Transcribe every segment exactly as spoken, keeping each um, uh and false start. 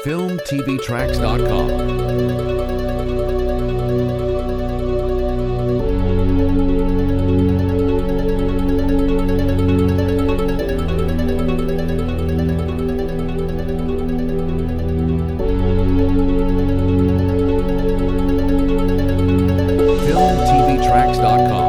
film t v tracks dot com. film t v tracks dot com.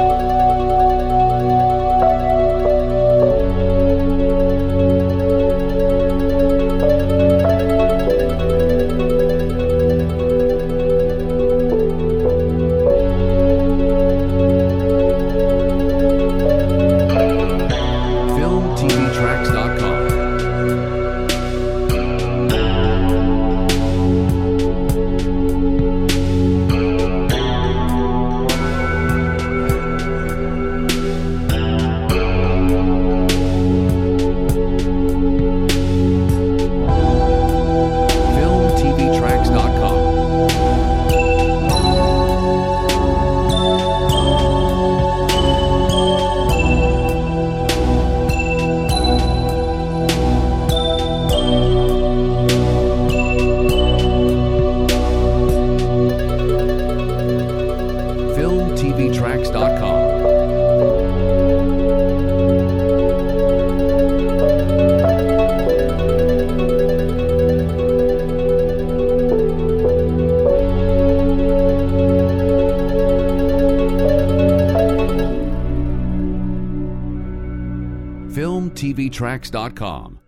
film t v tracks dot com. film t v tracks dot com. film t v tracks dot com. film t v tracks dot com.